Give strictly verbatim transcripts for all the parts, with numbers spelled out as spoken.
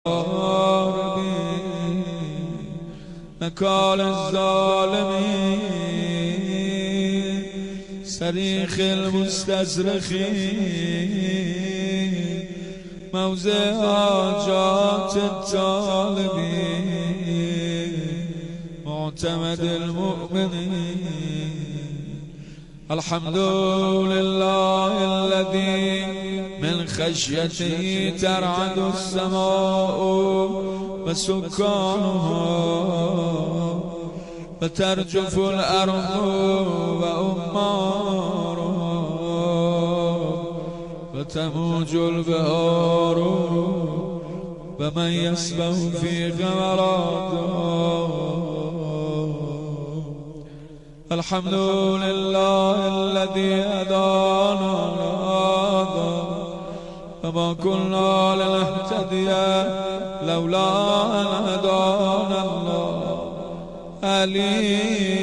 نكال الظالمين صريخ المستزرخين موضع حاجات الطالبين معتمد المؤمنين. الحمد لله الذي من خشيته ترعد السماء وسكانها وترجف الأرض وأمارها وتموج البحار ومن يسبح في غمراتها. الحمد لله الذي هدانا لهذا وما كنا لنهتدي لولا أن هدانا الله. علي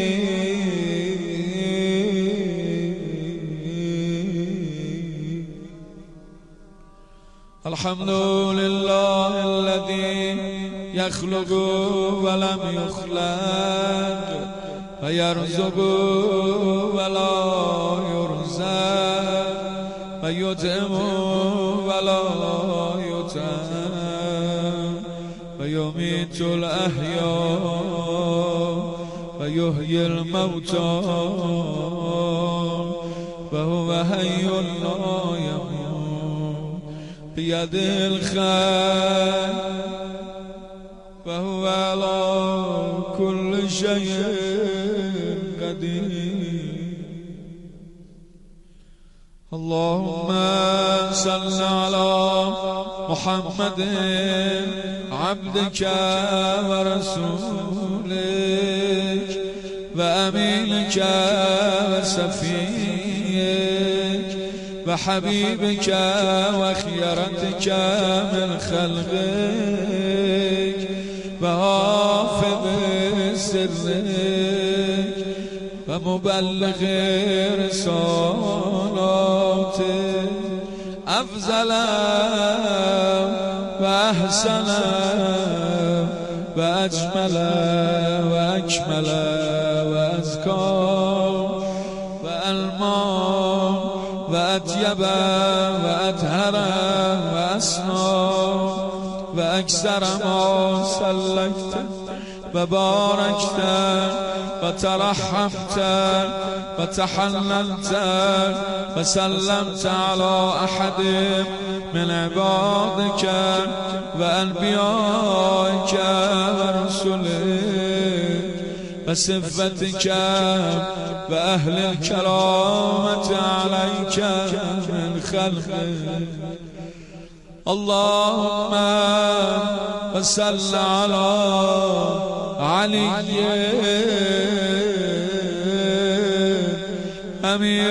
الحمد لله الذي يخلق ولم يخلق ويرزق ولا يرزق ويطعم ولا يطعم ويميت الأحياء ويحيي الموتى وهو حي لا يموت بيده الخير وهو على كل شيء قدير. اللهم صل على محمد عبدك ورسولك وأمينك وسفيك وحبيبك وخيرتك من خلقك وحافظ سرك ومبلغ رسالاتك أفضل وأحسن وأجمل وأكمل وأزكى وألمى وأطيب وأطهر وأسنى وأكثر ما سلكت وباركت وترحمت وتحننت وسلمت على أحد من عبادك وأنبيائك ورسلك وصفتك وأهل الكرامة عليك من خلقك. اللهم وصل على علي أمير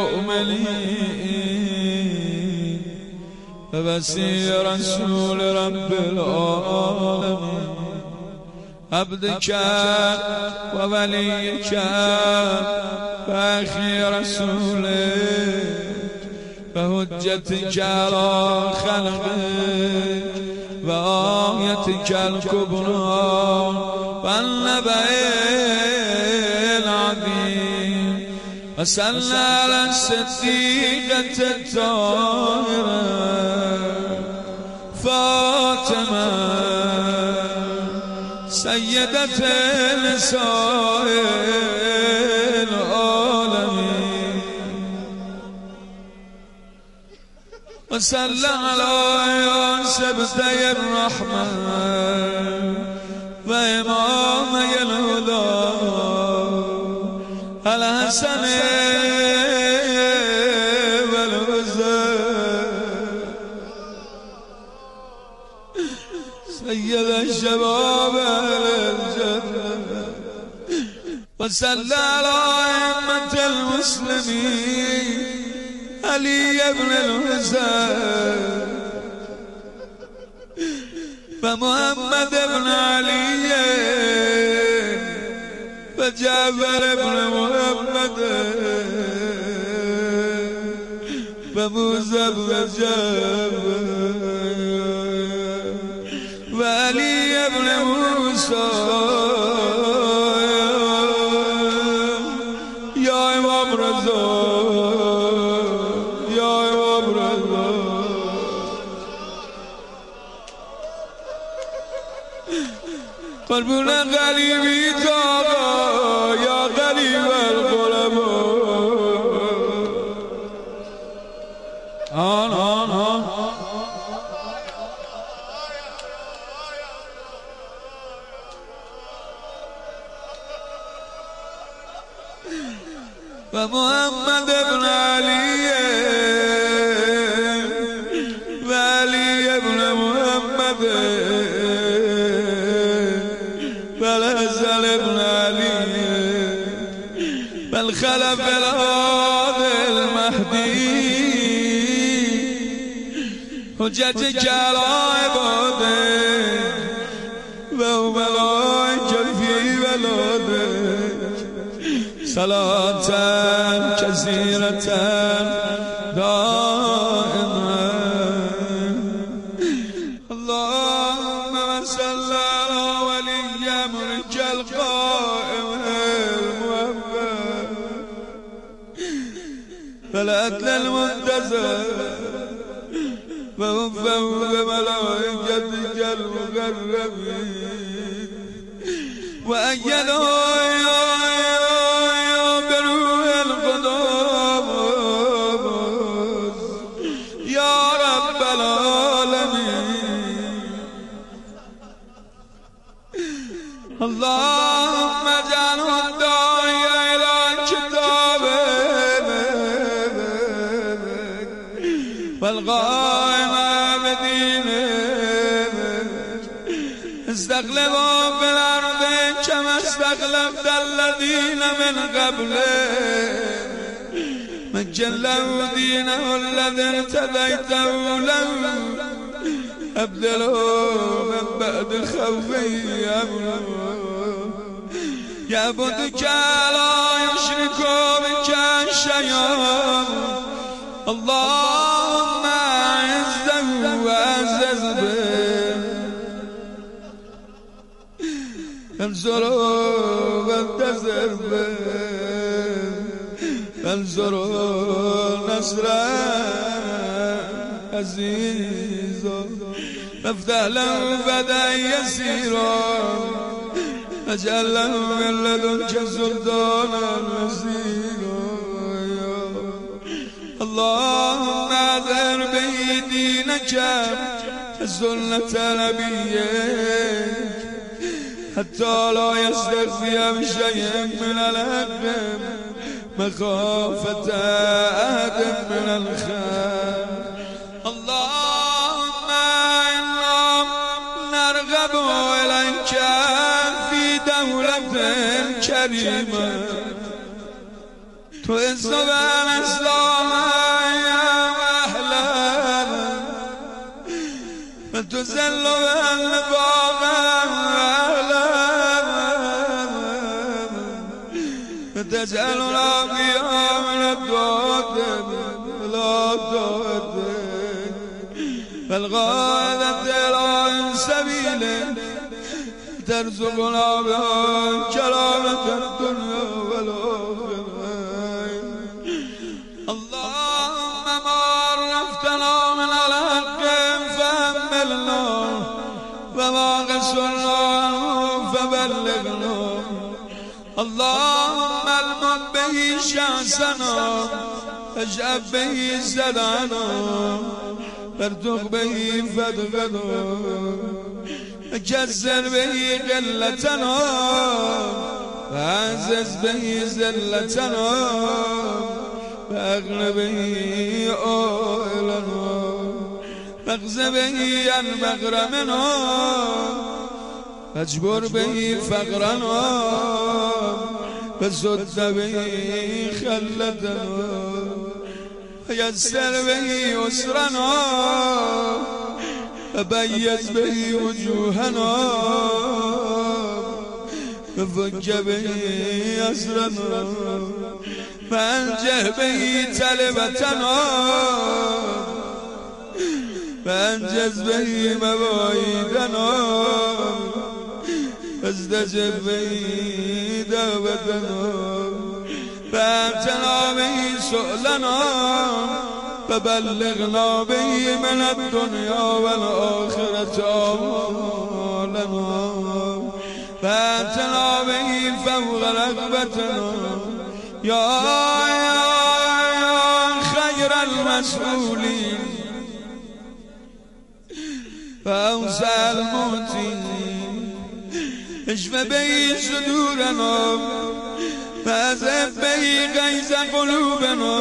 المؤمنين ووصي رسول رب العالمين عبدك ووليك وأخي رسولك وحجتك على خلقك وآيتك الكبرى والنبأ العظيم. وصلى على الصديقة الطاهرة فاطمة سيدة نساء العالمين. وصلى على سبتي الرحمة وإمامي الهدى الحسن والحسين سيد الشباب أهل الجنة. وصلى على أئمة المسلمين علي بن الحسين ومحمد بن علي وجعفر بن محمد وموسى بن جعفر وعلي ابن موسى يا امام رضا يا امام رضا قلبنا غريبي تابا يا غريب الغرباء آن آن آن ومحمد ابن علي وعلي ابن محمد والحسن ابن علي والخلف الهادي المهدي حجة كالعباده وملائكة في بلاده صلاة كثيرة دائما اللهم صل على ولي أمرك القائم الموفق فالعدل المنتظر ووفق بملائكتك المقربين وأيده اللهم اجعله الداعي إلى كتابك والقائم بدينك استخلفه في الأرض كما استخلفت الذين من قبلك مجن له دينه الذي ارتديته له أبدله من بعد خوفي أمره يعبدك لا يشرك بك شيئا اللهم أعزه وأعزز به انصره وانتصر به انصره نصرا عزيزا افتح له فتحا يسيرا اجعل له من لدنك سلطانا نصيرا اللهم اظهر به دينك سنة نبيك حتى لا يستخفي بشيء من الحق مخافة أحد من الخير اللهم إنا نرغب إليك في دولة كريمة تعز بها الإسلام وأهله وتذل بها النفاق وأهله وتجعلنا فيها من الدعاة لا دعاة فالغادة إلى سبيل ترزقنا بها كرامة الدنيا والآخرة اللهم ما عرفتنا من الحق فأملنا وما قصرنا فبلغنا اللهم المن به شأسنا اجعل به زدنا فارتق به فتقنا جزر به قلتنا وعزز به زلتنا فأغن به أولنا فاغز به عن مغرمنا فاجبر به فقرنا فسد به خلتنا فيسر به يسرنا فبيز به وجوهنا ففك به أسرنا فأنجه به تلبتنا فأنجز به مواعيدنا استجب دعوتنا فابتنا به سؤلنا فبلغنا به من الدنيا والآخرة لنا فابتنا به فوق رغبتنا يا يا خير المسؤولين فأوسع الموتين اشف به صدورنا فاذهب به غيظ قلوبنا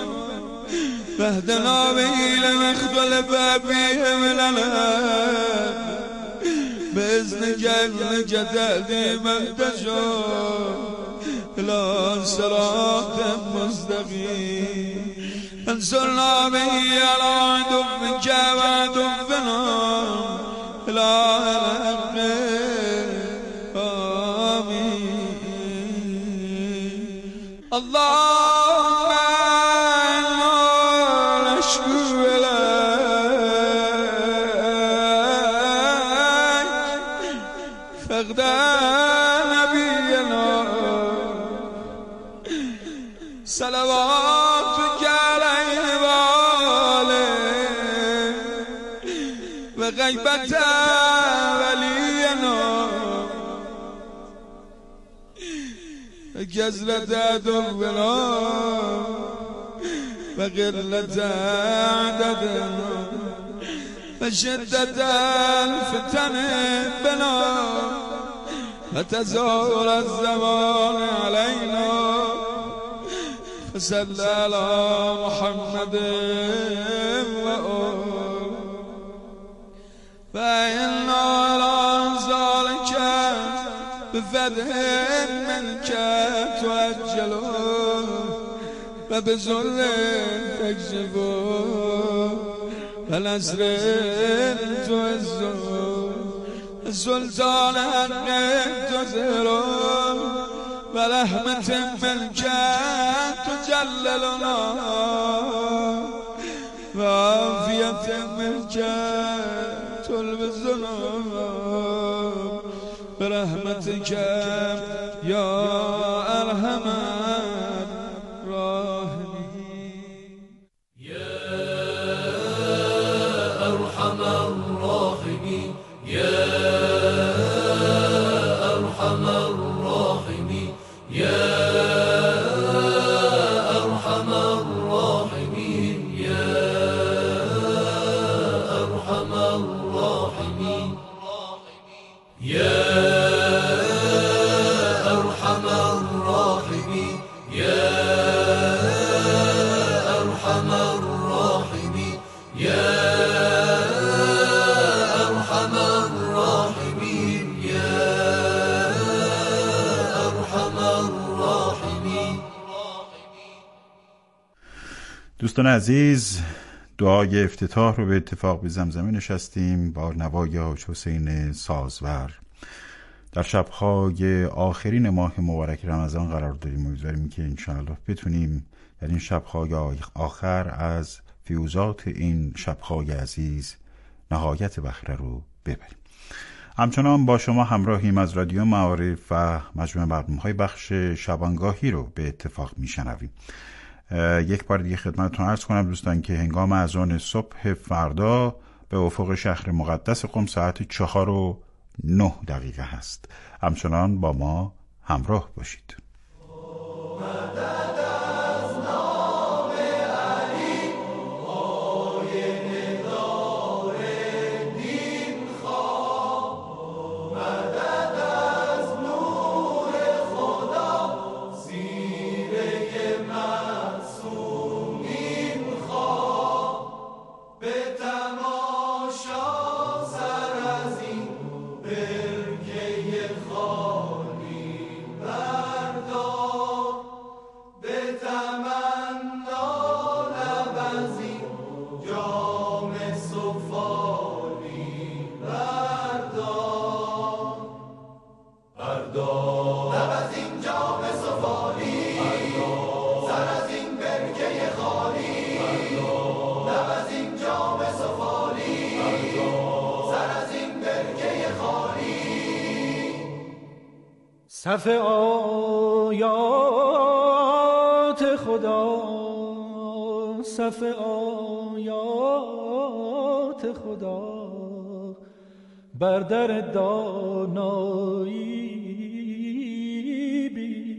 فاهدنا به لنختلف فيه من الهدى بإذنك إنك تهدي من تشاء إلى صراط مستقيم انصرنا به على عدوك وعدونا إلى الحق آمين اللهم إنا نشكو إليك فقد نبينا صلواتك عليه وآله وغيبة ولينا كثرة عدونا وقلة عددنا وشدة الفتن بنا وتزول الزمان علينا فصل على محمد وآله فإنا على ذلك بفتح منك تؤجله وبذل تكشفه والأسر تعزه السلطان حق تظهره ورحمة منك تجللنا وعافية منك تلبسنا برحمتك يا أرحم الراحمين يا أرحم الراحمين يا أرحم الراحمين يا أرحم الراحمين يا أرحم الراحمين يا أرحم الراحمين يا أرحم الراحمين يا أرحم الراحمين يا أرحم الراحمين. دوستان عزیز، دعای افتتاح رو به اتفاق به زمزمه نشستیم با نوای حاج حسین سازور. در شب‌های آخرین ماه مبارک رمضان قرار داریم. امیدواریم که انشاءالله بتونیم در این شب‌های آخر از فیوزات این شب‌های عزیز نهایت بهره رو ببریم. همچنان با شما همراهیم از رادیو معارف و مجموعه برنامه‌های بخش شبانگاهی رو به اتفاق میشنویم. یک بار دیگه خدمتتون عرض کنم دوستان که هنگام اذان صبح فردا به افق شهر مقدس قم ساعت چهار و نه دقیقه هست. همچنان با ما همراه باشید. صف آیات خدا، صف آیات خدا، بر در دانایی بین.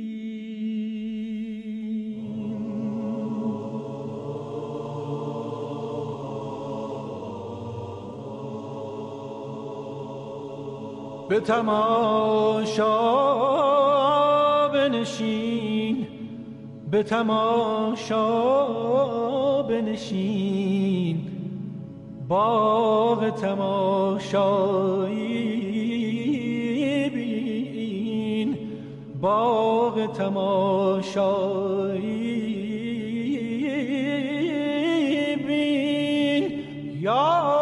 به تماشا بنشین، به تماشا بنشین، باغ تماشایی بین، باغ تماشایی بین. یا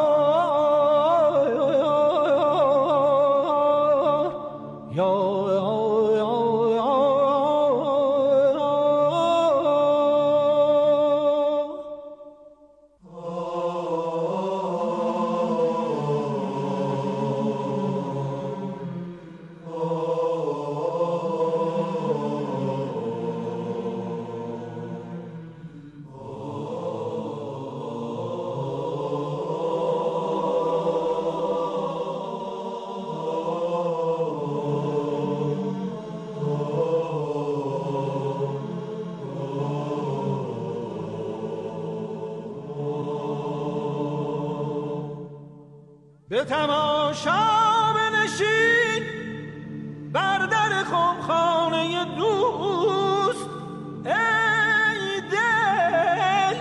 به تماشا بنشین بر در خمخانه دوست، ای دل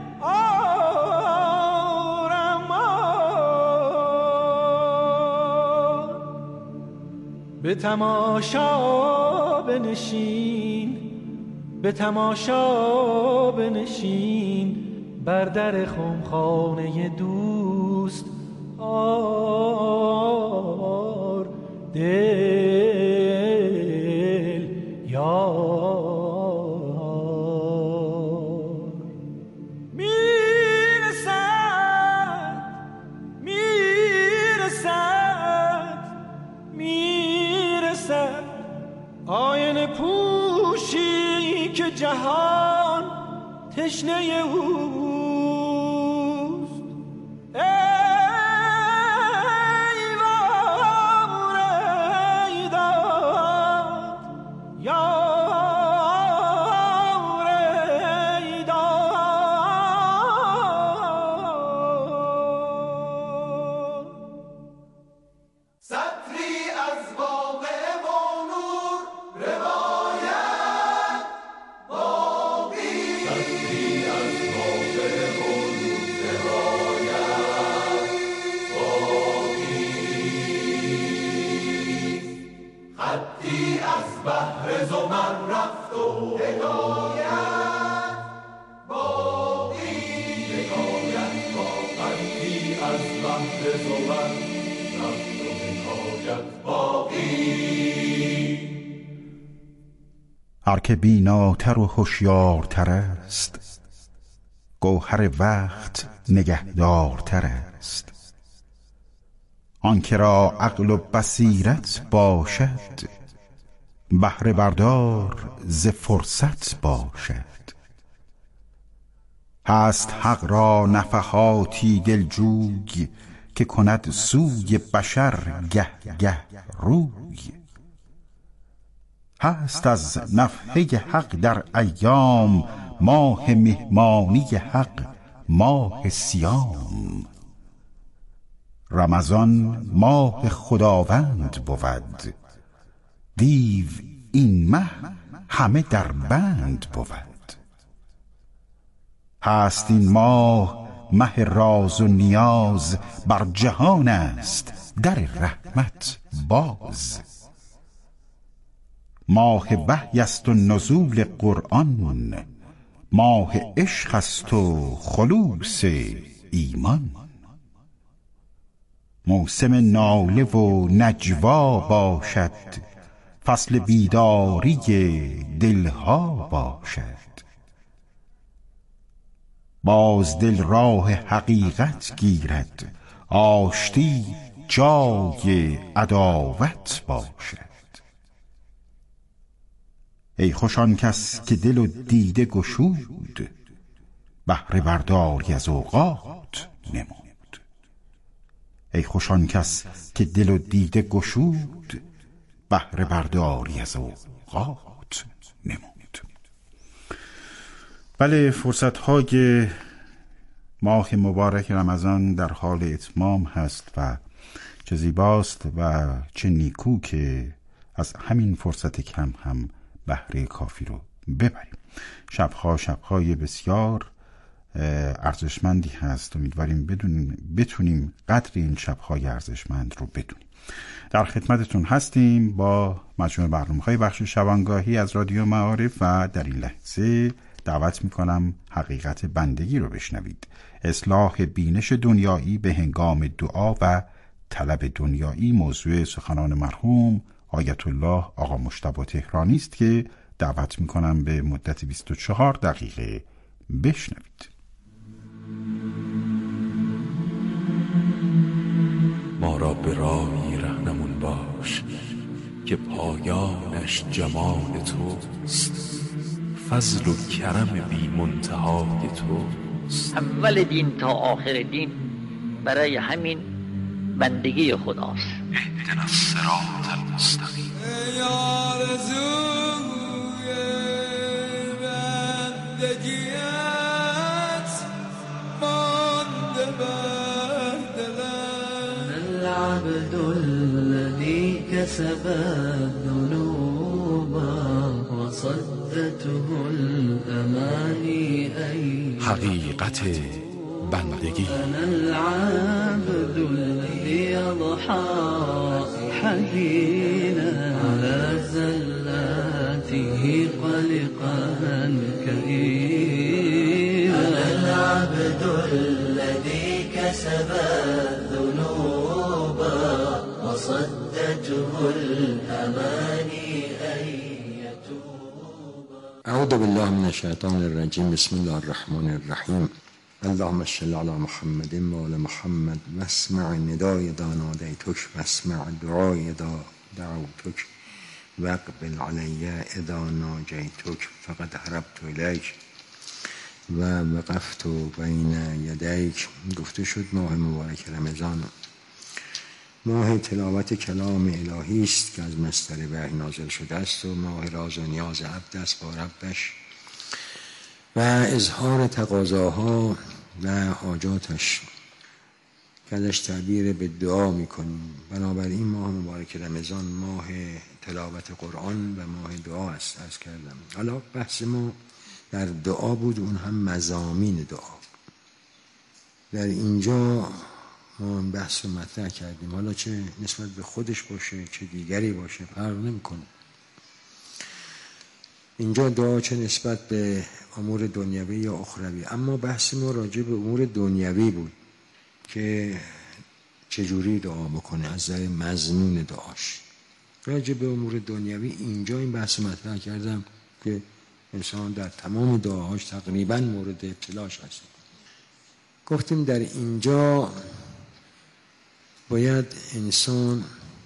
آرمان. به تماشا بنشین، به تماشا بنشین بر در خمخانه دوست، آر دل یار. میرسد میرسد میرسد آینه پوشی که جهان تشنه اوست. هر که بیناتر و هوشیارتر است، گوهر وقت نگهدارتر است. آن که را عقل و بصیرت باشد، بهره بردار ز فرصت باشد. هست حق را نفحاتی دلجوی، که کند سوی بشر گه گه روی. هست از نفحه حق در ایام، ماه مهمانی حق ماه صیام. رمضان ماه خداوند بود، دیو این مه همه در بند بود. هست این ماه مه راز و نیاز، بر جهان است در رحمت باز. ماه وحی است و نزول قرآن، ماه عشق است و خلوص ایمان. موسم ناله و نجوا باشد، فصل بیداری دلها باشد. باز دل راه حقیقت گیرد، آشتی جای عداوت باشد. ای خوش آن کس که دل و دیده گشود، بهره برداری از اوقات نمود. ای خوش آن کس که دل و دیده گشود، بهره برداری از اوقات نمود. بله، فرصت‌های ماه مبارک رمضان در حال اتمام هست و چه زیباست و چه نیکو که از همین فرصت کم هم بهره کافی رو ببریم. شبها شبهای بسیار ارزشمندی هست. امیدواریم بدونیم بتونیم قدر این شبهای ارزشمند رو بدونیم. در خدمتتون هستیم با مجموعه برنامه‌های بخش شبانگاهی از رادیو معارف و در این لحظه دعوت میکنم حقیقت بندگی رو بشنوید. اصلاح بینش دنیایی به هنگام دعا و طلب دنیایی موضوع سخنان مرحوم آیت الله آقا مجتبی تهرانی است که دعوت میکنم به مدت بیست و چهار دقیقه بشنوید. ما را به راهی رهنمون باش که پایانش جمال توست، فضل و کرم بی منتهای توست. اول دین تا آخر دین برای همین بندگی خداست. اهدنا الصراط المستقیم. ای آرزوی بندگیت مانده بر دلم. العبد الذي كسب الذنوب وصدته الأماني أن حقیقت بندگی. أنا العبد الذي يضحى حزينا على زلاته قلقا كئيبا. أنا العبد الذي كسب الذنوب وصدته الأماني أن يتوب. اعوذ بالله من الشیطان الرجیم. بسم الله الرحمن الرحیم. اللهم صل علی محمد و آل محمد واسمع ندای دا نادیتک واسمع دعای دا دعوتک واقبل علی اذا ناجیتک فقد هربت الیک و وقفت بین یدیک. گفته شد ماه مبارک رمضان ماه تلاوت کلام الهی است که از مصدر وحی نازل شده است و ماه راز و نیاز عبد است با ربش و اظهار تقاضاها و حاجاتش که ازش تعبیر به دعا میکنیم. بنابراین ماه مبارک رمضان ماه تلاوت قرآن و ماه دعا است. از کردم حالا بحث ما در دعا بود، اون هم مضامین دعا. در اینجا ما این بحث رو مطرح کردیم، حالا چه نسبت به خودش باشه چه دیگری باشه فرق نمیکنه. اینجا دعا چه نسبت به امور دنیوی یا اخروی، اما بحث ما راجع به امور دنیوی بود که چجوری دعا بکنه از نظر مضمون دعاش. راجع به امور دنیوی اینجا این بحث مطرح کردم که انسان در تمام دعاهاش تقریبا مورد ابتلاش هست. گفتیم در اینجا باید انسان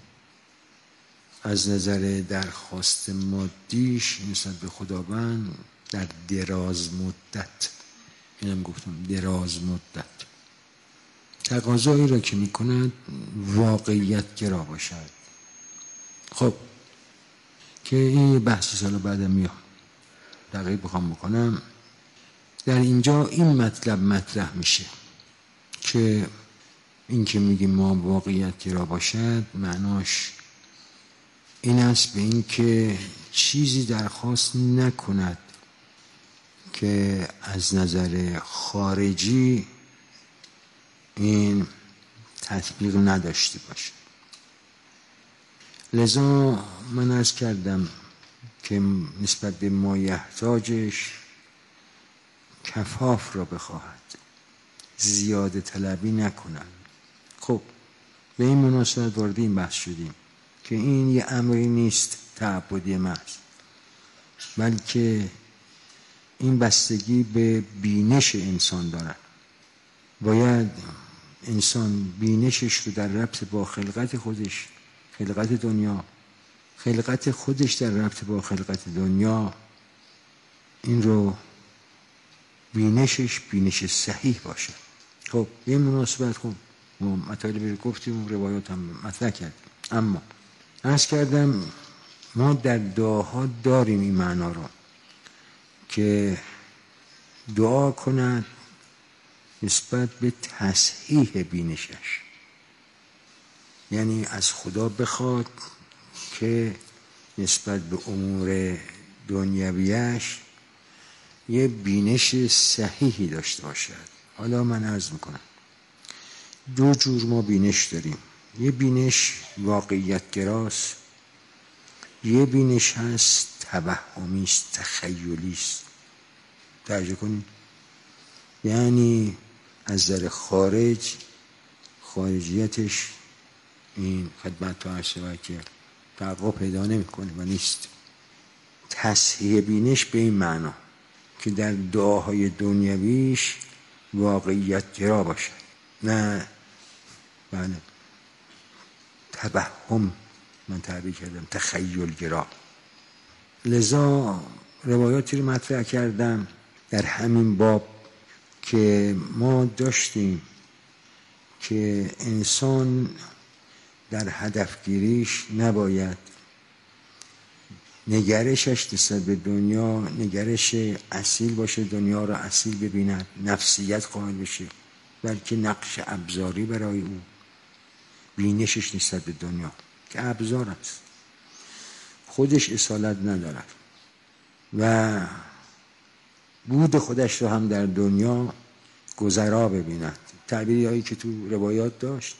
از نظر درخواست مادیش نسبت به خداوند در دراز مدت، اینم گفتم دراز مدت، تقاضایی را که میکند واقعیت گرا باشد. خب که این بحث سال بعد میام دقیق بخوام بکنم. در اینجا این مطلب مطرح میشه که این که میگیم ما واقعیت گرا باشد معناش این است به این که چیزی درخواست نکند که از نظر خارجی این تطبیق نداشته باشه. لذا من عرض کردم که نسبت به مایحتاجش کفاف را بخواهد، زیاده طلبی نکنند. خب به این مناسبت وارد این بحث شدیم که این یه امری نیست تعبدی محض، بلکه این بستگی به بینش انسان دارد. باید انسان بینشش رو در ربط با خلقت خودش، خلقت دنیا خلقت خودش در رابطه با خلقت دنیا این رو بینشش بینش صحیح باشه. خب به این مناسبت خب ما مطالبی رو گفتیم و روایات هم مطرح کردیم، اما عرض کردم ما در دعاها داریم این معنا رو که دعا کند نسبت به تصحیح بینشش، یعنی از خدا بخواد که نسبت به امور دنیویش یه بینش صحیحی داشته باشد. حالا من عرض میکنم دو جور ما بینش داریم، یه بینش واقعیت گراست، یه بینش هست توهمی است، تخیلی است. توجه کنید، یعنی از نظر خارج خارجیتش این خدمت تو عرض شود که تحقق پیدا نمیکنه و نیست. تصحیح بینش به این معنا که در دعاهای دنیویش واقعیت گرا باشه، نه بله توهم، من تعبیر کردم تخیل گرا. لذا روایاتی رو مطرح کردم در همین باب که ما داشتیم که انسان در هدفگیریش نباید نگرشش نسبت به دنیا نگرش اصیل باشه، دنیا را اصیل ببیند، نفسیت قائل بشه، بلکه نقش ابزاری برای او، بینشش نسبت به دنیا که ابزار است، خودش اصالت ندارد و بود خودش رو هم در دنیا گذرا ببیند. تعبیری هایی که تو روایات داشت،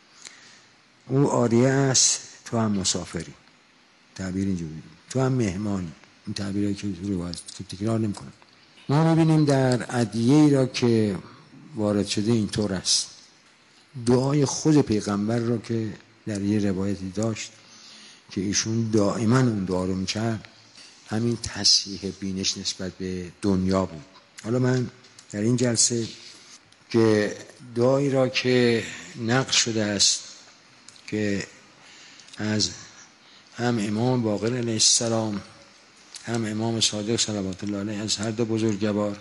او عاریه است تو هم مسافری، تعبیر اینجوری، تو هم مهمانی، این تعبیری که تو روایات تکرار نمی کنم. ما میبینیم در ادعیه‌ای را که وارد شده اینطور است، دعای خود پیغمبر را که در یه روایتی داشت که ایشون دائما اون دعا رو میکرد، همین تصحیح بینش نسبت به دنیا بود. حالا من در این جلسه که دعایی را که نقل شده است که از هم امام باقر علیه السلام هم امام صادق صلوات الله علیه، از هر دو بزرگوار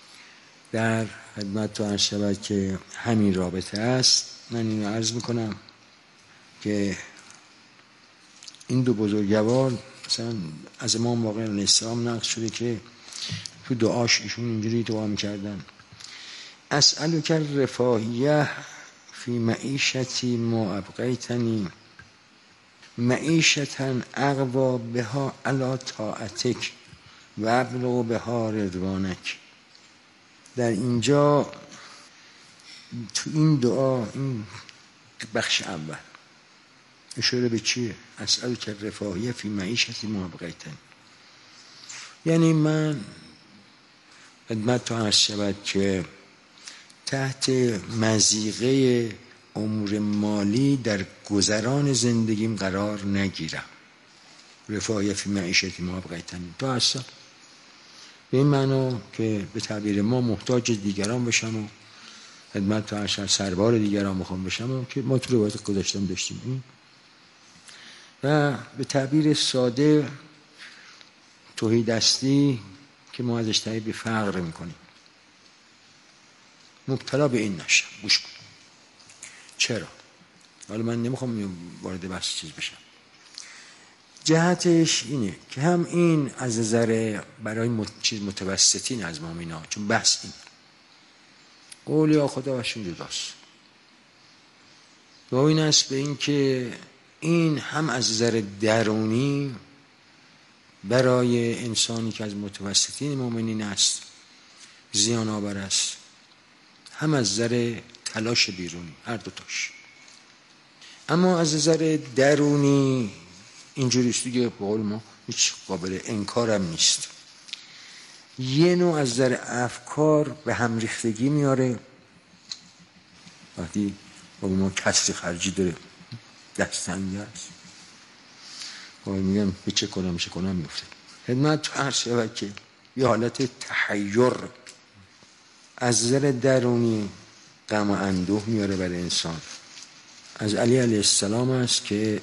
در خدمت تو عرض شود که همین رابطه است، من اینو عرض میکنم که این دو بزرگوار مثلا از امام باقر علیه السلام نقل شده که تو دعاش ایشون اینجوری دعا میکردن: اسألک الرفاهیه فی معیشتی ما ابقیتنی معیشتا اقوا بها علی طاعتک و ابلغ بها رضوانک. در اینجا تو این دعا، این بخش اول اشاره به چیه؟ اسألک الرفاهیه فی معیشتی ما ابقیتنی، یعنی من خدمت تو عرض شود که تحت مضیقه امور مالی در گذران زندگیم قرار نگیرم. رفاهیه فی معیشتی ما ابقیتنی تو اصلا به این معنا که به تعبیر ما محتاج دیگران بشم و خدمت تو عرض شود سربار دیگران بخوام بشم و که ما تو روایت گذاشتم داشتیم این، و به تعبیر ساده توحیدستی که ما ازش تعبیر فقر میکنیم مبتلا به این نشم. گوش کن چرا؟ حالا من نمیخوام وارد بحث چیز بشم. جهتش اینه که هم این از نظر برای مت... چیز متوسطین از مؤمنان، چون بحث این اولیا خدا وشون جداست، و این است به این که این هم از نظر درونی برای انسانی که از متوسطین مؤمنین است زیان آور است، هم از نظر تلاش بیرونی، هر دوتاش. اما از نظر درونی اینجوری است دیگه، به قول ما هیچ قابل انکارم نیست. یه نوع از نظر افکار به هم ریختگی میاره، وقتی با ما کسری خرجی داره دستنگی هست، باید میگم به چه کنم چه کنم میفته. خدمت تو عرض شود که یه حالت تحیر از نظر درونی غم و اندوه میاره برای انسان. از علی علیه السلام است که